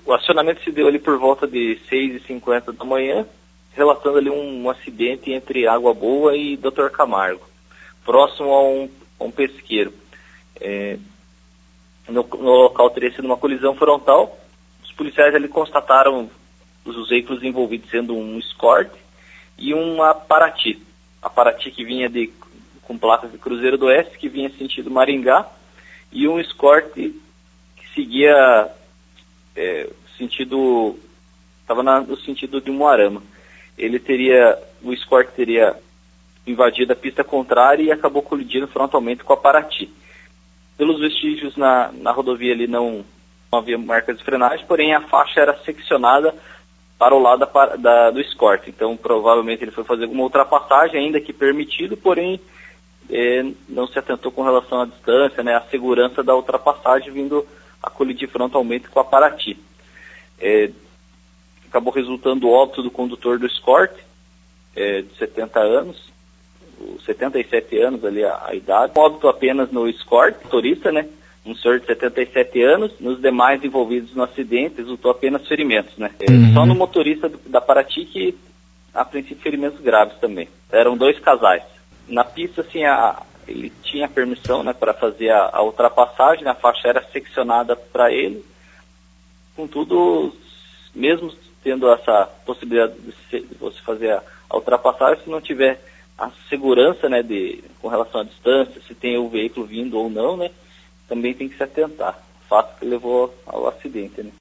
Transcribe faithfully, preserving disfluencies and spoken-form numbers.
O acionamento se deu ali por volta de seis e cinquenta da manhã, relatando ali um, um acidente entre Água Boa e doutor Camargo, próximo a um, a um pesqueiro. É, no, no local teria sido uma colisão frontal. Os policiais ali constataram os, os veículos envolvidos sendo um Escort e uma Paraty. A Paraty que vinha de, com placas de Cruzeiro do Oeste, que vinha sentido Maringá, e um Escort que seguia é, sentido, estava no sentido de Umuarama. Ele teria, o Escort teria invadido a pista contrária e acabou colidindo frontalmente com a Paraty. Pelos vestígios na, na rodovia ali não, não havia marcas de frenagem, porém a faixa era seccionada para o lado da, da, do Escort. Então provavelmente ele foi fazer alguma ultrapassagem, ainda que permitido, porém é, não se atentou com relação à distância, né, à segurança da ultrapassagem, vindo a colidir frontalmente com a Paraty. É, acabou resultando o óbito do condutor do Escort, é, de setenta anos, setenta e sete anos ali a, a idade. Óbito apenas no Escort, motorista, né? Um senhor de setenta e sete anos. Nos demais envolvidos no acidente, resultou apenas ferimentos, né? É, uhum. Só no motorista do, da Paraty que, a princípio, ferimentos graves também. Eram dois casais. Na pista, assim, a, ele tinha permissão, né, para fazer a, a ultrapassagem, a faixa era seccionada para ele. Contudo, mesmo tendo essa possibilidade de, se, de você fazer a, a ultrapassagem, se não tiver a segurança, né, de, com relação à distância, se tem o veículo vindo ou não, né, também tem que se atentar. O fato que levou ao acidente, né.